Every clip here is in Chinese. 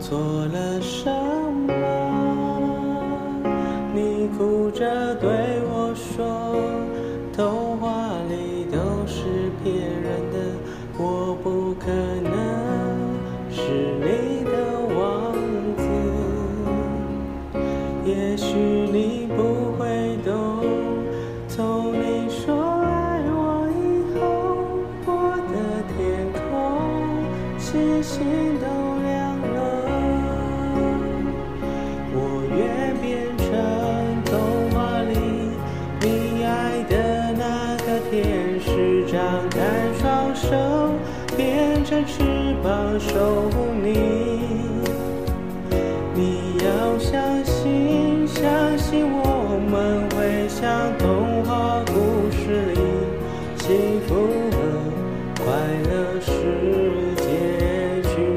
做了什么？你哭着对我说，童话里都是骗人的，我不可能是你的王子。也许你不会懂，从你说爱我以后，我的天空星星都亮了。我愿变成童话里你爱的那个天使，张开双手，变成翅膀守护你。你要相信，相信我们会像童话故事里，幸福和快乐是结局。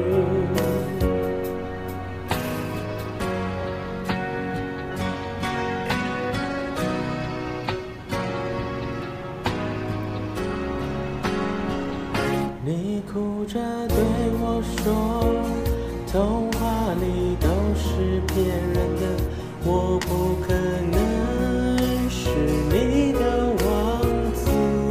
你哭着对我说，童话里都是骗人的，我不可能是你的王子。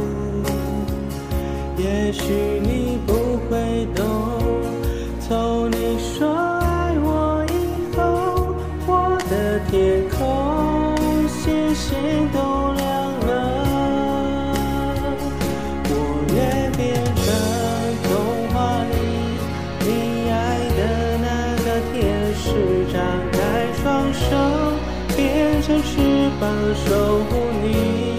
也许你不会懂，从你说爱我以后，我的天空星星都亮了。我愿变成童话里你爱的那个天使，张开双手，变成翅膀守护你。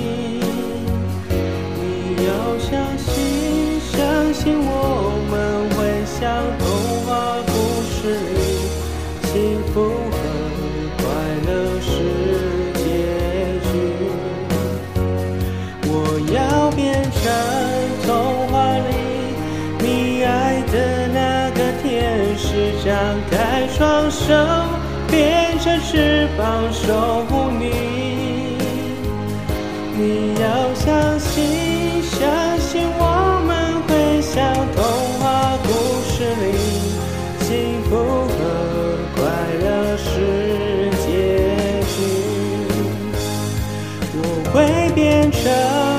你要相信，相信我们会像童话故事里，幸福和快乐是结局。我要变成童话里你爱的那个天使，张开双手，变成翅膀守护你。你要相信，相信我们会像童话故事里，幸福和快乐是结局。我会变成